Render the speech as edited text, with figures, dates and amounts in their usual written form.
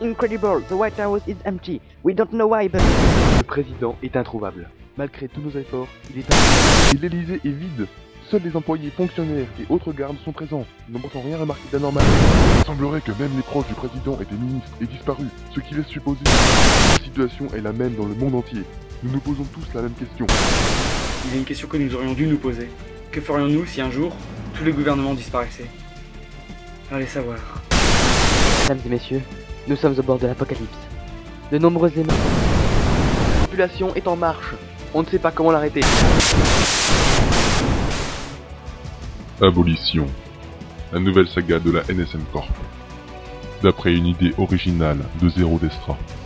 incredible. The White House is empty. We don't know why, but... Le président est introuvable. Malgré tous nos efforts, il est introuvable. Et l'Elysée est vide. Seuls les employés, fonctionnaires et autres gardes sont présents, ne montrant rien remarqué d'anormal. Il semblerait que même les proches du président et des ministres aient disparu, ce qui laisse supposer que la situation est la même dans le monde entier. Nous nous posons tous la même question. Il y a une question que nous aurions dû nous poser. Que ferions-nous si un jour, tous les gouvernements disparaissaient? Allez savoir. Mesdames et messieurs, nous sommes au bord de l'apocalypse. De nombreux émeutes. La population est en marche. On ne sait pas comment l'arrêter. Abolition. La nouvelle saga de la NSM Corp. D'après une idée originale de Zero Destra.